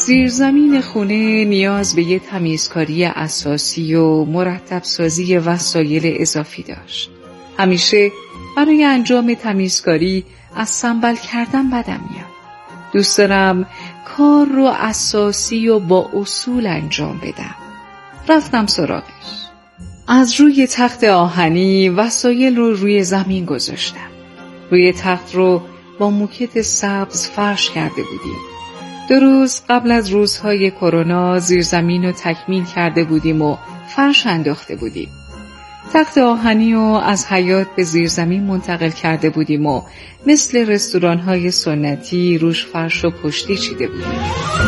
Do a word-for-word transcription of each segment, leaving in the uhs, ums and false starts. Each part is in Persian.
زیرزمین خونه نیاز به یه تمیزکاری اساسی و مرتب سازی وسایل اضافی داشت. همیشه برای انجام تمیزکاری از سنبل کردن بدم میاد. دوست دارم کار رو اساسی و با اصول انجام بدم. رفتم سراغش. از روی تخت آهنی وسایل رو روی زمین گذاشتم. روی تخت رو با موکت سبز فرش کرده بودیم. دو روز قبل از روزهای کرونا زیرزمین رو تکمیل کرده بودیم و فرش انداخته بودیم. تخت آهنی رو از حیاط به زیرزمین منتقل کرده بودیم و مثل رستوران‌های سنتی روش فرش و پشتی چیده بودیم.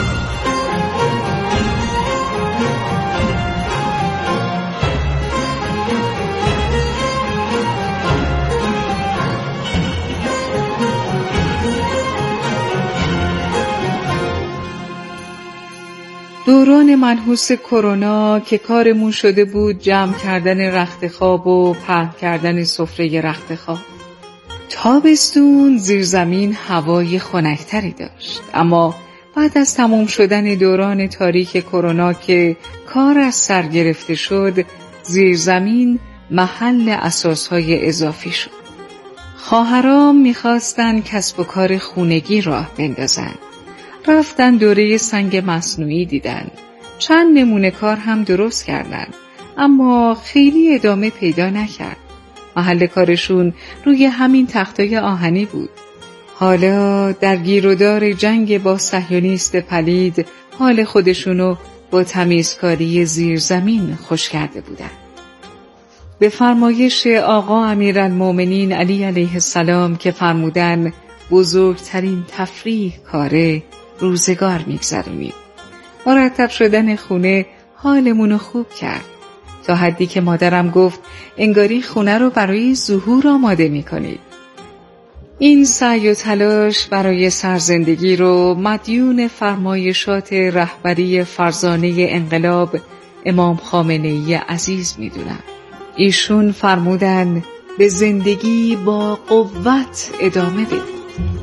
دوران منحوس کرونا که کارمون شده بود جمع کردن رخت خواب و پهن کردن سفره رخت خواب. تابستون زیرزمین هوای خنک‌تری داشت، اما بعد از تمام شدن دوران تاریک کرونا که کار از سر گرفته شد، زیرزمین محل اساسهای اضافی شد. خواهرام می‌خواستن کسب و کار خونگی راه بندازن. رفتن دوره سنگ مصنوعی دیدن. چند نمونه کار هم درست کردن، اما خیلی ادامه پیدا نکرد. محل کارشون روی همین تختای آهنی بود. حالا در گیرودار جنگ با صهیونیست پلید حال خودشونو با تمیزکاری زیرزمین خوش کرده بودن. به فرمایش آقا امیرالمومنین علی علیه السلام که فرمودن بزرگترین تفریح کاره روزگار میگذرونیم. مرتب شدن خونه حالمونو خوب کرد، تا حدی که مادرم گفت انگاری خونه رو برای ظهور آماده میکنید. این سعی و تلاش برای سرزندگی رو مدیون فرمایشات رهبری فرزانه انقلاب امام خامنه‌ای عزیز میدونم. ایشون فرمودن به زندگی با قوت ادامه بدید.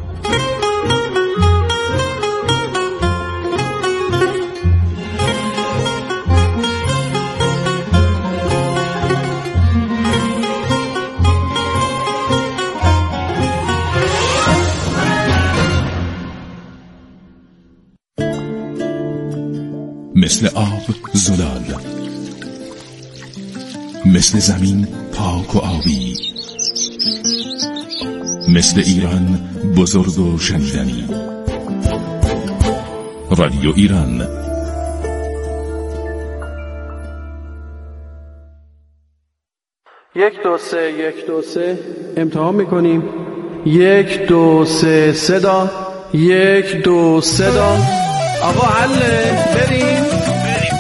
مثل آب زلال، مثل زمین پاک و آبی، مثل ایران بزرگ و شنیدنی. رادیو ایران. یک دو سه یک دو سه امتحان میکنیم. یک دو سه صدا، یک دو صدا. آقا حله بریم بریم.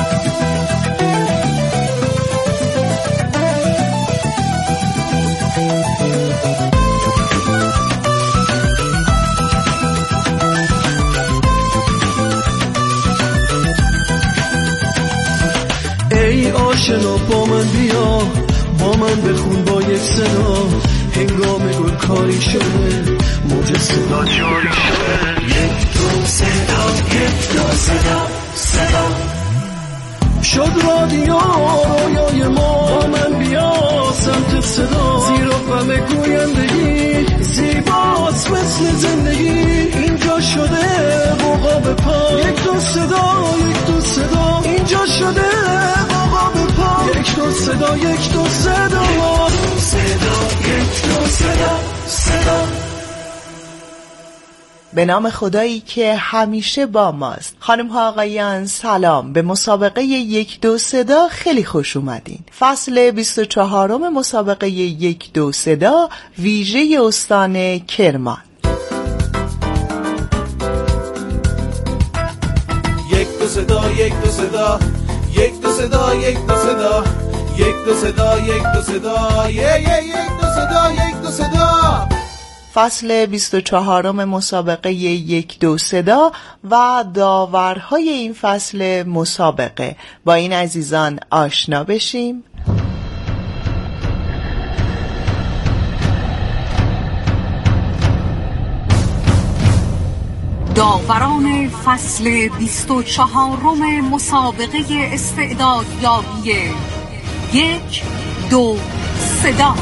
ای آشنا با من بیا، با من بخون با یک صدا. هنگام گل کاری شده، موج صدا جاری شده. یک دو صدا، یک دو صدا، صدا شد رادیو رویای ما. با من بیا سمت صدا، زیر و غم گویندگی زیباست مثل زندگی. اینجا شده بوقا به پا، یک دو صدا، یک دو صدا. اینجا شده بوقا به پا، یک دو صدا، یک دو صدا. صدا، یک دو صدا، صدا. به نام خدایی که همیشه با ماست. خانم ها آقایان سلام. به مسابقه یک دو صدا خیلی خوش اومدین. فصل بیست و چهارم مسابقه یک دو صدا ویژه استان کرمان. یک دو صدا، یک دو صدا، یک دو صدا، یک دو صدا، یک دو صدا، یک دو صدا، یک دو صدا، یک دو صدا. فصل بیست و چهارم مسابقه یک دو صدا و داورهای این فصل مسابقه. با این عزیزان آشنا بشیم. داوران فصل بیست و چهارم مسابقه استعدادیابی یک دو صدا،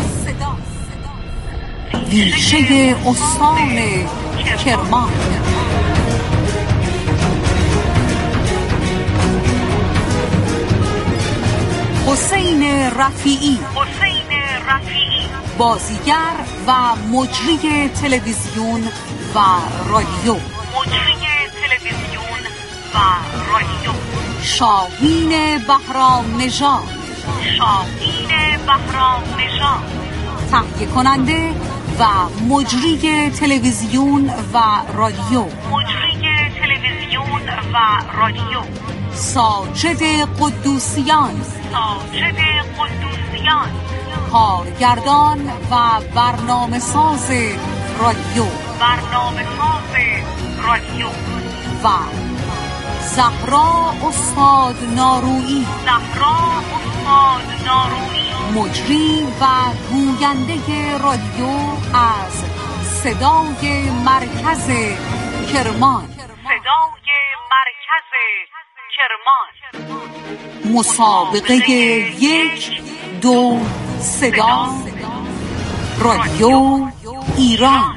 ویژه استان کرمان. حسین رفیعی بازیگر و مجری تلویزیون و رادیو مجری تلویزیون و رادیو شاهین بهرام نژاد شاهین بهرام نژاد تهیه کننده و مجری تلویزیون و رادیو مجری تلویزیون و رادیو ساجد قدوسیان ساجد قدوسیان کارگردان و برنامه ساز رادیو برنامه ساز رادیو و زهرا استاد نارویی زهرا استاد نارویی مجری و گوینده رادیو از صدای مرکز کرمان صدای مرکز کرمان. مسابقه یک دو صدا، رادیو ایران.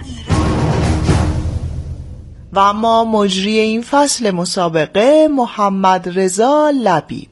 و اما مجری این فصل مسابقه محمد رضا لبیب.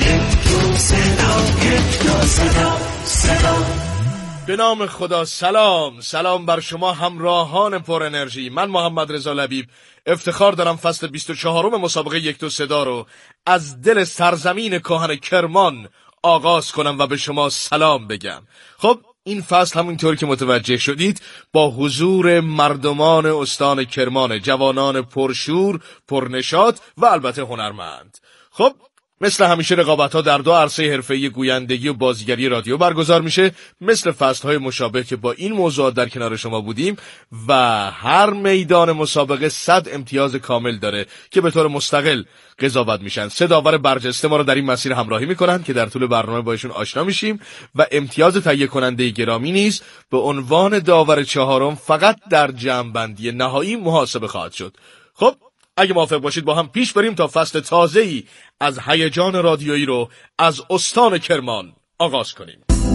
به نام خدا. سلام سلام بر شما همراهان پر انرژی. من محمد رضا لبیب افتخار دارم فصل بیست و چهارم مسابقه یک دو صدا رو از دل سرزمین کهن کرمان آغاز کنم و به شما سلام بگم. خب این فصل همونطور که متوجه شدید با حضور مردمان استان کرمان، جوانان پرشور، پرنشاط و البته هنرمند. خب مثل همیشه رقابت‌ها در دو عرصه حرفه‌ای گویندگی و بازیگری رادیو برگزار میشه، مثل فصل‌های مشابه که با این موضوعات در کنار شما بودیم، و هر میدان مسابقه صد امتیاز کامل داره که به طور مستقل قضاوت میشن. سه داور برجسته ما رو در این مسیر همراهی میکنن که در طول برنامه باشون آشنا میشیم و امتیاز تهیه کننده گرامی نیز به عنوان داور چهارم فقط در جمع‌بندی نهایی محاسبه خواهد شد. خب اگه موافق باشید با هم پیش بریم تا فصل تازه‌ای از هیجان رادیویی رو از استان کرمان آغاز کنیم.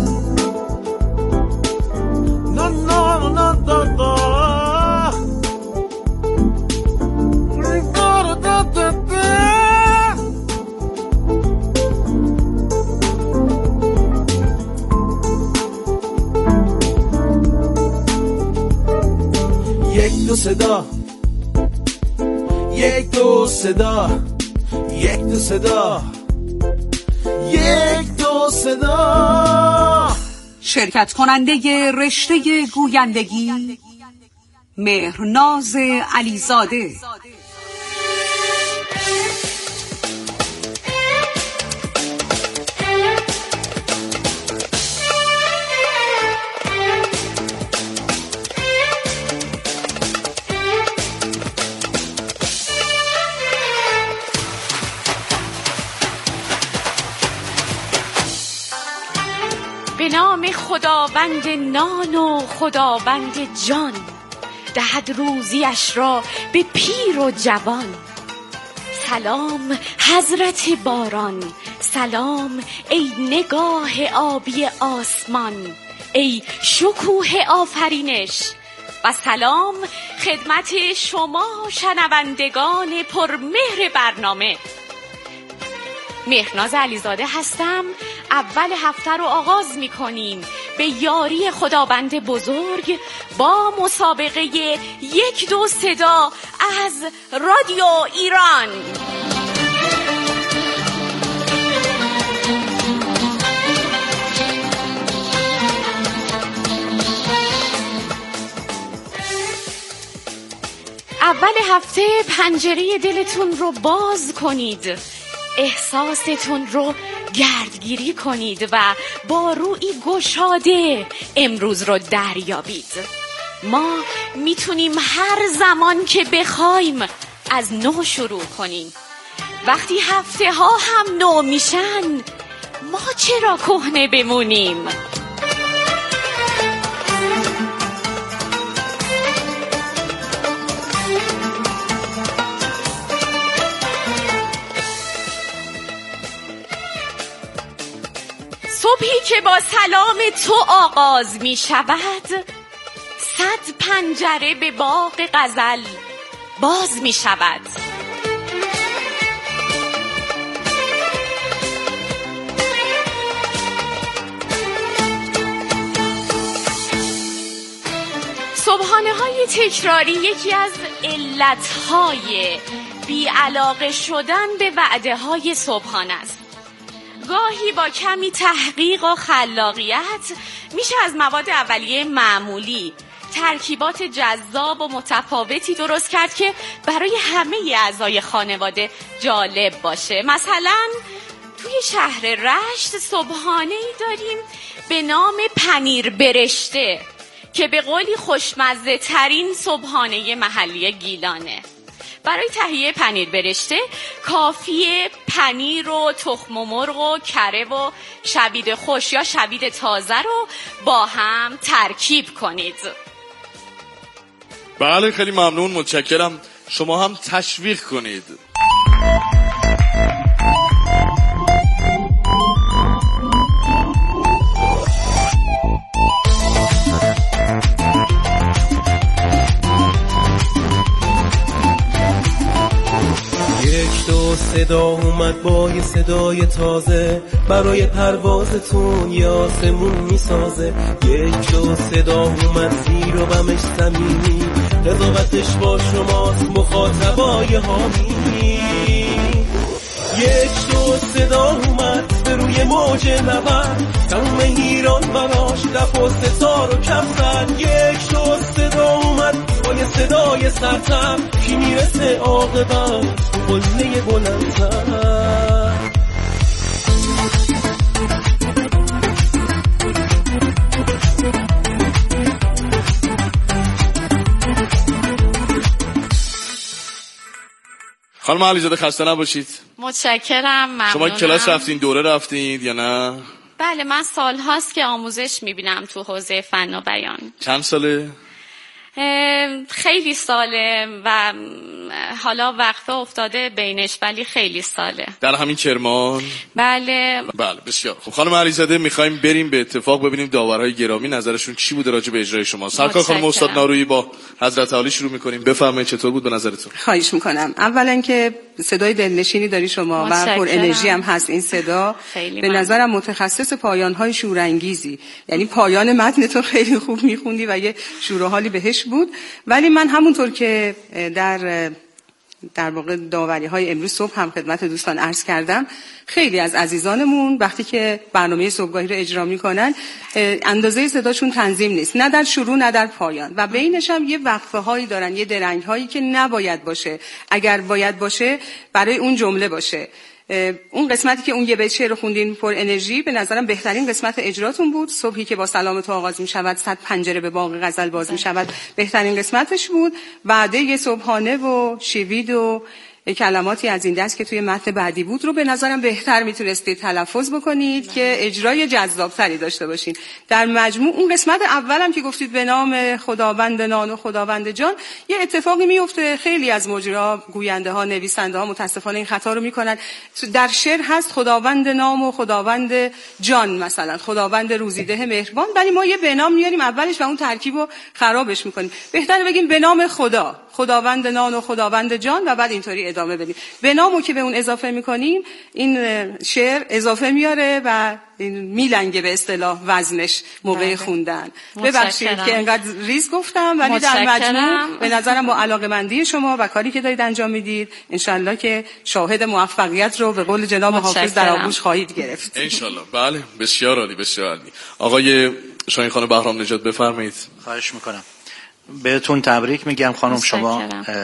یک دو صدا، یک دو صدا، یک دو صدا، یک دو صدا. شرکت کننده رشته گویندگی مهرناز علیزاده. به نام خداوند نان و خداوند جان، دهد روزیش را به پیر و جوان. سلام حضرت باران، سلام ای نگاه آبی آسمان، ای شکوه آفرینش، و سلام خدمت شما شنوندگان پرمهر برنامه. مهرناز علیزاده هستم. اول هفته رو آغاز می کنیم به یاری خداوند بزرگ با مسابقه یک دو صدا از رادیو ایران. اول هفته پنجره دلتون رو باز کنید، احساستون رو گردگیری کنید و با روی گشاده امروز رو دریابید. ما میتونیم هر زمان که بخوایم از نو شروع کنیم. وقتی هفته ها هم نو میشن، ما چرا کهنه بمونیم؟ صبحی که با سلام تو آغاز می شود، صد پنجره به باغ غزل باز می شود. صبحانه های تکراری یکی از علتهای بی‌علاقه شدن به وعده های صبحانه است. گاهی با کمی تحقیق و خلاقیت میشه از مواد اولیه معمولی ترکیبات جذاب و متفاوتی درست کرد که برای همه اعضای خانواده جالب باشه. مثلا توی شهر رشت صبحانه‌ای داریم به نام پنیر برشته که به قولی خوشمزه ترین صبحانه محلی گیلانه. برای تهیه پنیر برشته کافیه پنیر و تخم مرغ و کره و شبید خوش یا شبید تازه رو با هم ترکیب کنید. بله خیلی ممنون، متشکرم. شما هم تشویق کنید. یک دو صدا اومد با یه صدای تازه، برای پروازتون یه آسمون میسازه. یک دو صدا اومد زیر و بمش زمینی، قضاوتش با شماست مخاطبای حامی. یک دو صدا اومد به روی موج نبرد، تموم ایران براش دف و ستار و کف زد. یک دو صدا اومد با یه صدای سرتر، کی میرسه عاقبت قله بلندتر. خانم علیزاده خسته نباشید. متشکرم، ممنونم. شما کلاس رفتین، دوره رفتین یا نه؟ بله من سال هاست که آموزش میبینم تو حوزه فن و بیان. چند ساله؟ خیلی ساله و حالا وقفه افتاده بینش، ولی خیلی ساله. در همین کرمان؟ بله بله بسیار خوب. خانم علیزاده میخوایم بریم به اتفاق ببینیم داورهای گرامی نظرشون چی بوده راجع به اجرای شما. سرکار خانم استاد نارویی با حضرت عالی شروع میکنیم. بفرمایید چطور بود به نظرتون؟ خواهش میکنم. اولا که صدای دلنشینی داری شما و پر انرژی هم هست این صدا. به نظرم متخصص پایان‌های شورانگیزی، یعنی پایان متن تو خیلی خوب میخوندی و یه شور و حالی بهش بود. ولی من همونطور که در در واقع داوری های امروز صبح هم خدمت دوستان عرض کردم، خیلی از عزیزانمون وقتی که برنامه صبحگاهی رو اجرا میکنن اندازه صداشون تنظیم نیست، نه در شروع نه در پایان، و بینش هم یه وقفه هایی دارن، یه درنگ هایی که نباید باشه. اگر باید باشه برای اون جمله باشه. اون قسمتی که اون یه بیت شعر رو خوندین پر انرژی، به نظرم بهترین قسمت اجراتون بود. صبحی که با سلام تو آغاز می شود، صد پنجره به باغ غزل باز می شود، بهترین قسمتش بود. بعده یه صبحانه و شوید و کلماتی از این دست که توی متن بعدی بود رو به نظرم بهتر میتونستید تلفظ بکنید که اجرای جذابتری داشته باشین. در مجموع اون قسمت اولم که گفتید به نام خداوند نان و خداوند جان، یه اتفاقی میفته. خیلی از مجرا گوینده ها، نویسنده ها متاسفانه این خطا رو میکنن. در شعر هست خداوند نام و خداوند جان، مثلا خداوند روزیده مهربان، ولی ما یه به نام میاریم اولش و اون ترکیب رو خرابش میکنیم. بهتره بگیم به نام خدا، خداوند نان و خداوند جان، و بعد اینطوری ادامه بدیم. به نامو که به اون اضافه میکنیم این شعر اضافه میاره و میلنگه به اصطلاح وزنش موقع خوندن. ببخشید که انقدر ریز گفتم، ولی در مجموع به نظرم با علاقه‌مندی شما و کاری که دارید انجام میدید انشالله که شاهد موفقیت رو به قول جناب حافظ در آغوش خواهید گرفت. انشالله. بله بسیار عالی، بسیار عالی. آقای شاهین خانم بهرام نژاد بفرمایید. خواهش میکنم. بهتون تبریک میگم خانم. شما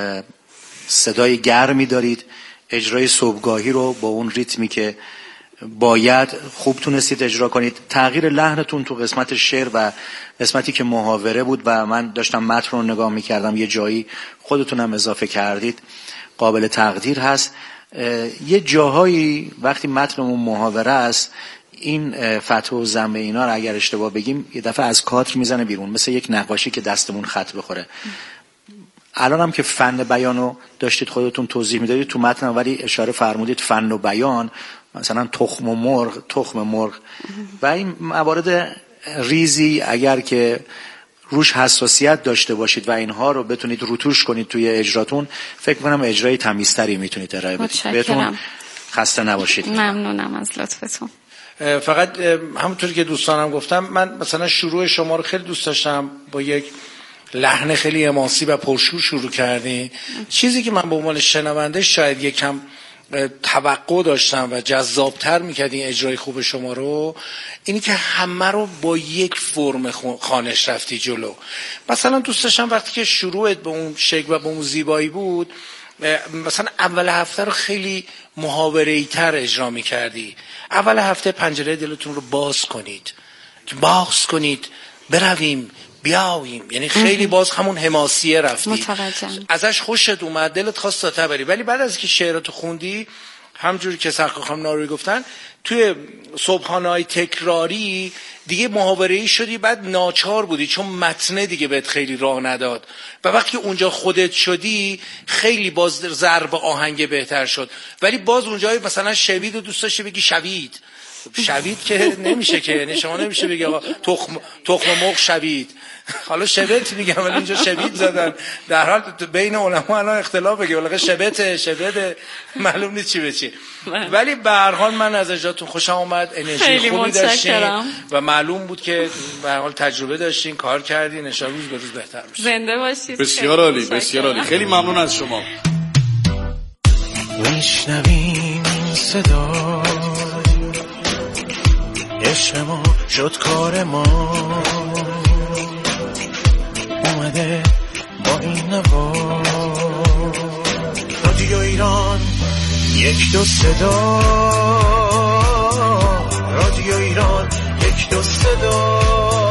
صدای گرمی دارید، اجرای صبحگاهی رو با اون ریتمی که باید خوب تونستید اجرا کنید. تغییر لحنتون تو قسمت شعر و قسمتی که محاوره بود و من داشتم متن رو نگاه میکردم، یه جایی خودتونم اضافه کردید، قابل تقدیر هست. یه جاهایی وقتی متنمون محاوره است، این فتح و ضم اینا رو اگر اشتباه بگیم یه دفعه از کادر میزنه بیرون، مثل یک نقاشی که دستمون خط بخوره. الان هم که فن بیانو داشتید خودتون توضیح میدادید تو متن، ولی اشاره فرمودید فن و بیان مثلا تخم و مرغ تخم مرغ و این موارد ریزی اگر که روش حساسیت داشته باشید و اینها رو بتونید روتوش کنید توی اجراتون، فکر کنم اجرای تمیزتری میتونید ارائه بدید. بهتون خسته نباشید. ممنونم از لطفتون. فقط همونطوری که دوستانم گفتم، من مثلا شروع شما رو خیلی دوست داشتم، با یک لحن خیلی حماسی و پرشور شروع کردین. چیزی که من به عنوان شنونده شاید یکم توقع داشتم و جذابتر میکردین اجرای خوب شما رو، اینی که همه رو با یک فرم خوانش رفتی جلو. مثلا دوست داشتم وقتی که شروعت به اون شکل و به اون زیبایی بود، مثلا اول هفته رو خیلی محاوره‌ای تر اجرا میکردی. اول هفته پنجره دلتون رو باز کنید، باز کنید برویم بیاویم، یعنی خیلی باز همون حماسیه رفتی. متوجهم. ازش خوشت اومد، دلت خواست تا بری، ولی بعد از که شعراتو خوندی، همجوری که سرکار خانم ناروی گفتن، توی صبحانه‌های تکراری دیگه محاوره‌ای شدی، بعد ناچار بودی چون متن دیگه بهت خیلی راه نداد، و وقتی اونجا خودت شدی خیلی باز ضرب آهنگ بهتر شد. ولی باز اونجا مثلا شوید رو دوست داشتی بگی شوید شوید که نمیشه که، یعنی شما نمیشه بگی آقا تخم تخم مرغ شوید، حالا شبت میگم ولی اینجا شوید زدن. در حال بین علما الان اختلاف بگه ولی شبت شبت معلوم نیست چی به چی. ولی به هر حال من از اجراتون خوشم اومد، انرژی خوبی داشتین و معلوم بود که به هر حال تجربه داشتین، کار کردین، ان شاءالله روز به روز بهتر بشه. زنده باشید. بسیار عالی، بسیار عالی، خیلی ممنون از شما. میشنویم صدا عشق ما شد کار ما، اومده با این نوا. رادیو ایران یک دو صدا، رادیو ایران یک دو صدا.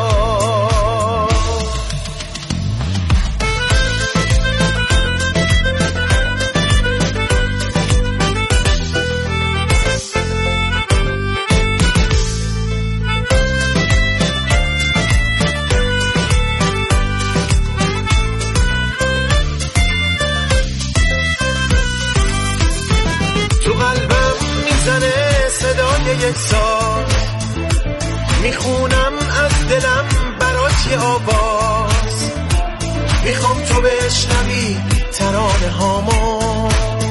یک ساز میخونم از دلم برات یه آواز، میخوام تو بشنوی ترانه هامو،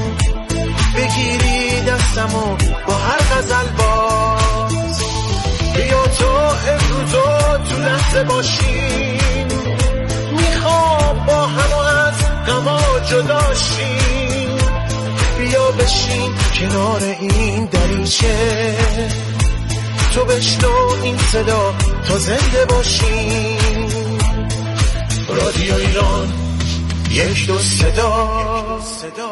بگیری دستمو با هر غزل باز. بیا تو امروزو تو لحظه باشیم، میخوام با هم از غما جداشیم. بیا بشین کنار این دریچه، تو بشنو این صدا تا زنده باشین. رادیو ایران یک دو صدا.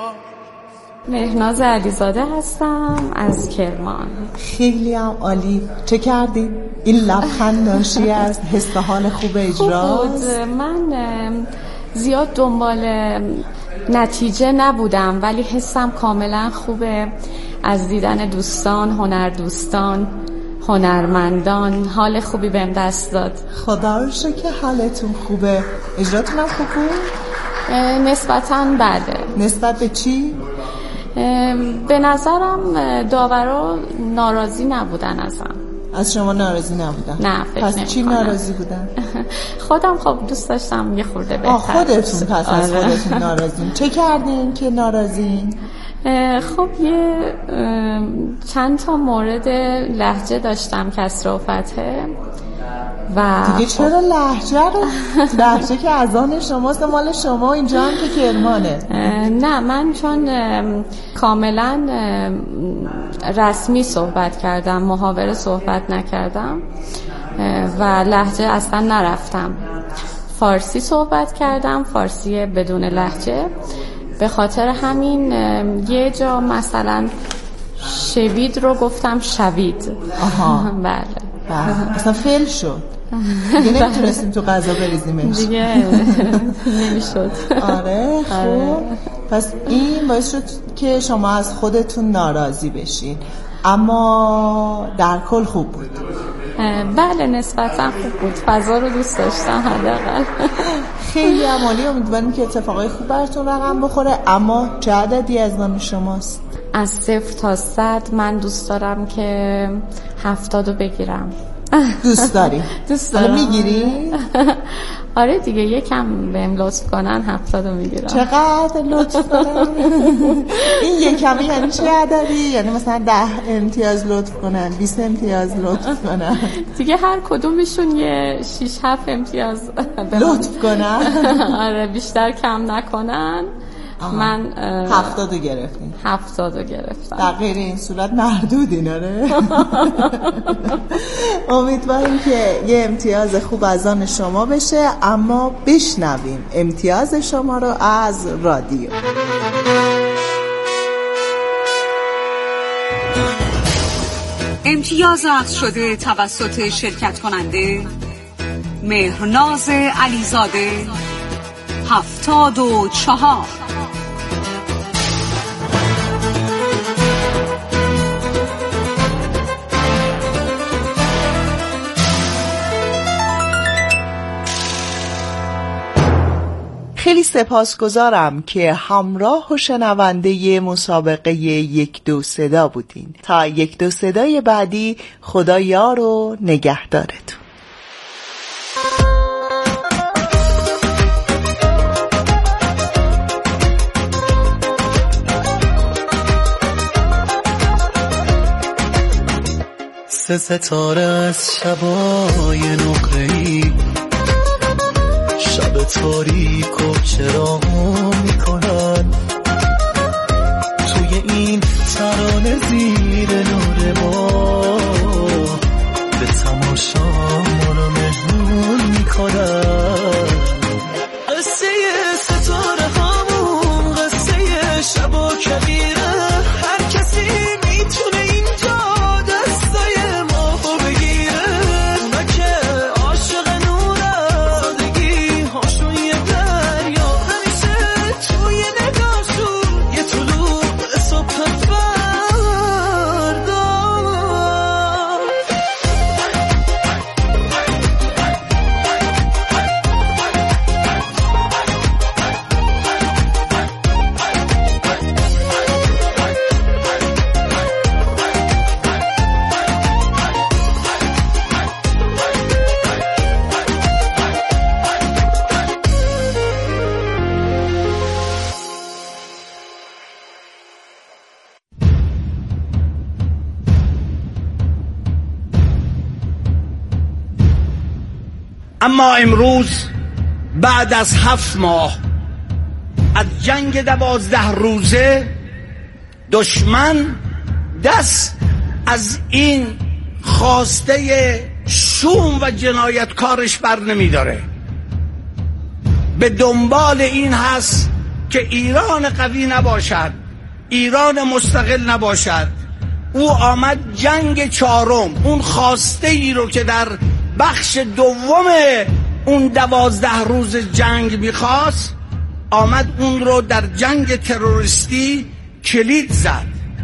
مهناز علیزاده هستم از کرمان. خیلی هم عالی. چه کردی؟ این لبخند ناشی از حس حال خوب اجراست؟ من زیاد دنبال نتیجه نبودم، ولی حسم کاملا خوبه از دیدن دوستان، هنر دوستان، هنرمندان. حال خوبی بهم دست داد. خدا رو شکر که حالتون خوبه. اجراتون هم خوب بود؟ نسبتاً بله. نسبت به چی؟ به نظرم داورا ناراضی نبودن ازم. از شما ناراضی نبودن؟ نه فکر پس چی ناراضی بودن؟ خودم خب دوست داشتم یه خورده بهتر. آه خودتون پس از خودتون ناراضین. چه کردین که ناراضین؟ خب یه چند تا مورد لهجه داشتم، کسر و فتحه و دیگه چرا لهجه رو؟ لهجه که از آن شماست، مال شما، اینجا هم که کرمانه. نه من چون کاملا رسمی صحبت کردم، محاوره صحبت نکردم و لهجه اصلا نرفتم، فارسی صحبت کردم، فارسی بدون لهجه. به خاطر همین یه جا مثلا شوید رو گفتم شوید. آها بله بله. اصلا فعل شد دیگه، نمیتونستیم تو غذا بریزیمش دیگه، نمیشد. آره خوب. پس این باعث شد که شما از خودتون ناراضی بشین، اما در کل خوب بود. بله نسبتا خوب بود، فضا رو دوست داشتم حداقل. خیلی عالی. امیدواریم که اتفاقای خوب براتون رقم بخوره. اما چه عددی از من شماست؟ از صفر تا صد من دوست دارم که هفتاد رو بگیرم. دوست داری؟ دوست دارم. میگیری؟ آره دیگه، یکم بهم لطف کنن هفتاد رو میگیرم. چقدر لطف کنن؟ این یکمی یعنی چه عددی؟ یعنی مثلا ده امتیاز لطف کنن، بیست امتیاز لطف کنن؟ دیگه هر کدومشون یه شیش هفت امتیاز لطف کنن. آره بیشتر کم نکنن. آها. من هفتادو گرفتیم. هفتادو گرفتم. در غیر این صورت محدودی ناره. امیدواریم که یه امتیاز خوب از آن شما بشه، اما بشنویم امتیاز شما رو از رادیو. امتیاز عرض شده توسط شرکت کننده مهرناز علیزاده هفتاد و چهار. خیلی سپاسگزارم که همراه و شنونده مسابقه یک دو صدا بودین. تا یک دو صدای بعدی، خدا یار و نگهدارتون. سه ستاره از شبای نقره‌ای، شب تاریک و چراغ میکنن، توی این ترانه زیر نور ما به تماشا منو مهمون میکنن. قصه ستاره هامون قصه شب و کبیره، هر کسی میتونه اینجا دستای ما بگیره. اونا که عاشق نورن، زندگی هاشون یه دریا، همیشه توی نگاهشون یه طلوع صبح فردا. اما امروز بعد از هفت ماه از جنگ دوازده روزه، دشمن دست از این خواسته شوم و جنایتکارش بر نمی داره. به دنبال این هست که ایران قوی نباشد، ایران مستقل نباشد. او آمد جنگ چهارم، اون خواسته ای رو که در بخش دوم اون دوازده روز جنگ میخواست، آمد اون رو در جنگ تروریستی کلید زد.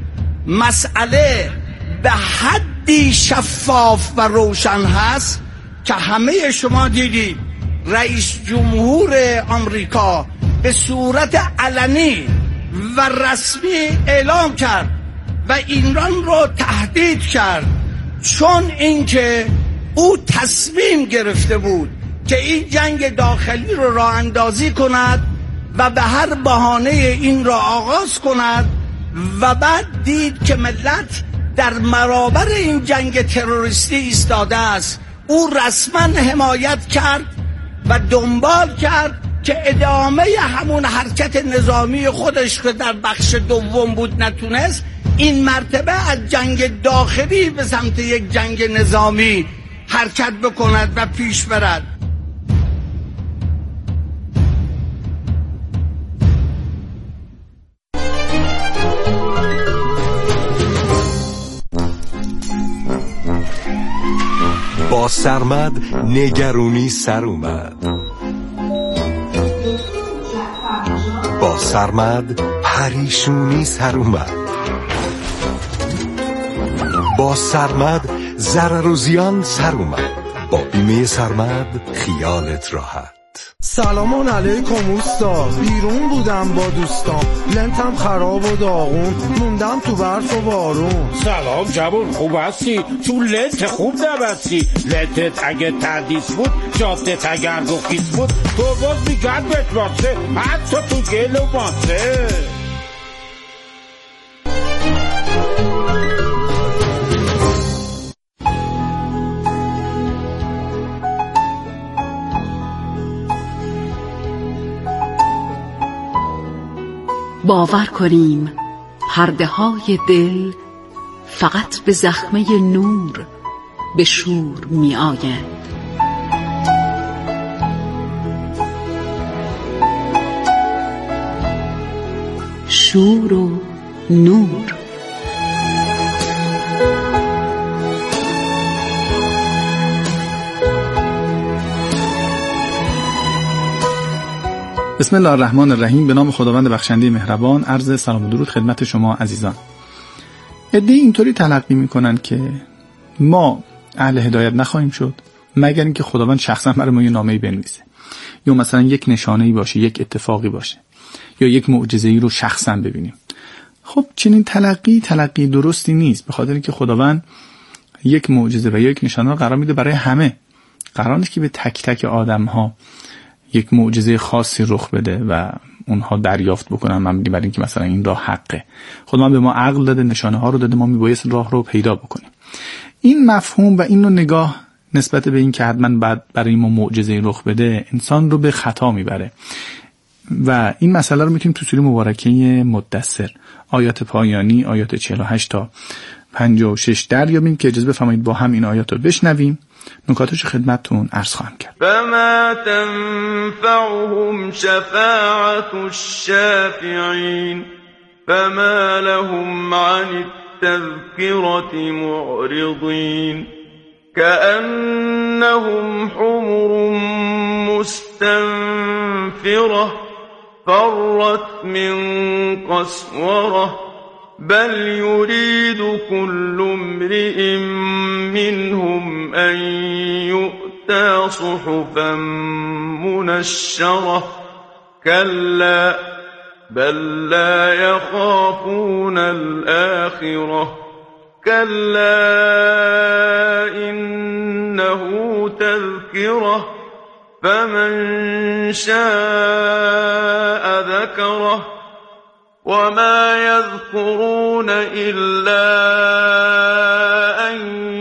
مسئله به حدی شفاف و روشن هست که همه شما دیدید رئیس جمهور آمریکا به صورت علنی و رسمی اعلام کرد و ایران رو تهدید کرد، چون اینکه او تصمیم گرفته بود که این جنگ داخلی رو راه اندازی کند و به هر بهانه این را آغاز کند و بعد دید که ملت در برابر این جنگ تروریستی ایستاده است. او رسما حمایت کرد و دنبال کرد که ادامه همون حرکت نظامی خودش که در بخش دوم بود نتونست، این مرتبه از جنگ داخلی به سمت یک جنگ نظامی حرکت بکند و پیش برد. با سرمد نگرونی سر اومد، با سرمد پریشونی سر اومد، با سرمد ضرر و زیان سر اومد. با بیمه سرمد خیالت راحت. سلامان علیکم اوستا، بیرون بودم با دوستام، لنتم خراب و داغون، موندم تو برف و بارون. سلام جوون، خوب هستی؟ تو لنت خوب نبستی؟ لنتت اگه تردیس بود، جادت اگر گفیس بود، تو باز میگرد بهت واسه، حتی تو گل و ماسه. باور کنیم پرده های دل فقط به زخمه نور به شور می آیند. شور و نور. بسم الله الرحمن الرحیم. به نام خداوند بخشنده مهربان. عرض سلام و درود خدمت شما عزیزان. عده‌ای اینطوری تلقی میکنن که ما اهل هدایت نخواهیم شد مگر اینکه خداوند شخصا برای ما یه نامه‌ای بنویسه، یا مثلا یک نشانه‌ای باشه، یک اتفاقی باشه، یا یک معجزه‌ای رو شخصا ببینیم. خب چنین تلقی تلقی درستی نیست، به خاطر اینکه خداوند یک معجزه و یک نشانه رو قرار میده برای همه. قرار نیست که به تک تک آدم‌ها یک معجزه خاصی رخ بده و اونها دریافت بکنن مبنی بر اینکه مثلا این راه حقه. خداوند به ما عقل داده، نشانه ها رو داده، ما میبایست راه رو پیدا بکنیم. این مفهوم و این نوع نگاه نسبت به این که حتما بعد برای ما معجزه رخ بده انسان رو به خطا میبره و این مسئله رو میتونیم تو سوره مبارکه مدثر آیات پایانی آیات چهل و هشت تا پنجاه و شش دریابیم که اجازه بفرمایید با هم این آیات رو بشنویم. نکاتش خدمتتون عرض خواهم کرد. فما تنفعهم شفاعة الشافعين فما لهم عن التذكرة معرضين كأنهم حمر مستنفرة فرت من قسورة بل يريد كل امرئ منهم أن يؤتى صحفا منشرة كلا بل لا يخافون الآخرة كلا إنه تذكرة فمن شاء ذكره وما يذكرون إلا أن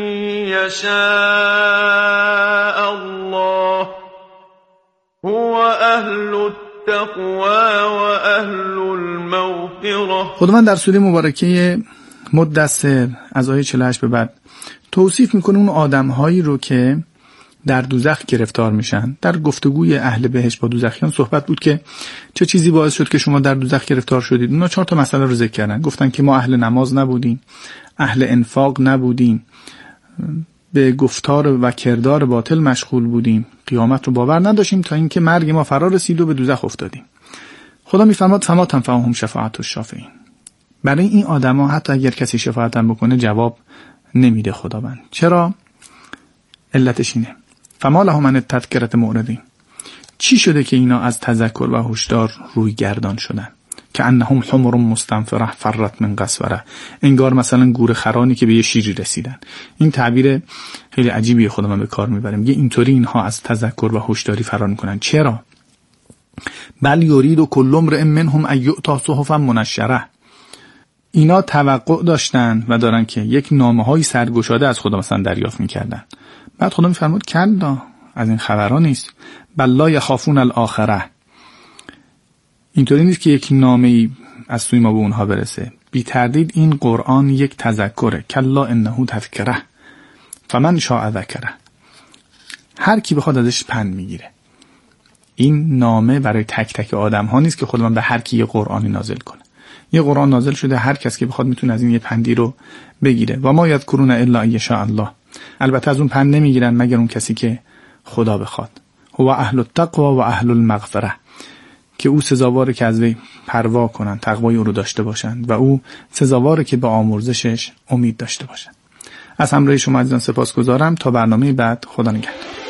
يشاء الله هو أهل التقوى وأهل المغفرة. خداوند در سوره مبارکه مدثر از آیه چهل و هشت به بعد توصیف میکنه اون آدم‌هایی رو که در دوزخ گرفتار میشن. در گفتگوی اهل بهشت با دوزخیان صحبت بود که چه چیزی باعث شد که شما در دوزخ گرفتار شدید. اونا چهار تا مسئله رو ذکر کردن. گفتن که ما اهل نماز نبودیم، اهل انفاق نبودیم، به گفتار و کردار باطل مشغول بودیم، قیامت رو باور نداشتیم تا اینکه مرگ ما فرا رسید و به دوزخ افتادیم. خدا میفرماد فما تنفعهم شفاعة الشافعین. برای این آدما حتی اگر کسی شفاعت هم بکنه جواب نمیده خداوند. چرا؟ علتش اینه فما لهم عن التذکرة معرضین. چی شده که اینا از تذکر و هشدار روی گردان شدن؟ که انهم حمر مستنفره فرت من قسوره. انگار مثلا گور خرانی که به یه شیری رسیدن. این تعبیر خیلی عجیبیه خودم به کار میبرم. میگه اینطوری اینها از تذکر و هشداری فرار میکنن. چرا؟ بل یرید کل امرئ منهم ان یؤتی صحفا منشره. اینا توقع داشتن و دارن که یک نامه‌های سرگشاده از خدا مثلا دریافت میکردن. بعد خدا میفرمود کلا از این خبرها نیست. بل لا یخافون الاخره. اینطوری نیست که یک نامه‌ای از سوی ما به اونها برسه. بی تردید این قرآن یک تذکره. کلا انه تذکره فمن شاء ذکره. هر کی بخواد ازش پند میگیره. این نامه برای تک تک آدم ها نیست که خودمون به هر کی یه قرآنی نازل کنه. یه قرآن نازل شده، هر کس که بخواد میتونه از این یه پندی رو بگیره. و ما یذکرون الا ان یشاء الله. البته از اون پند نمیگیرن مگر اون کسی که خدا بخواد. هو اهل التقوى و اهل المغفره. که او سزاواره که از وی پروا کنن، تقوای او رو داشته باشند و او سزاواره که به آمرزشش امید داشته باشند. از همراهی شما عزیزان سپاسگزارم. تا برنامه بعد، خدا نگهدار.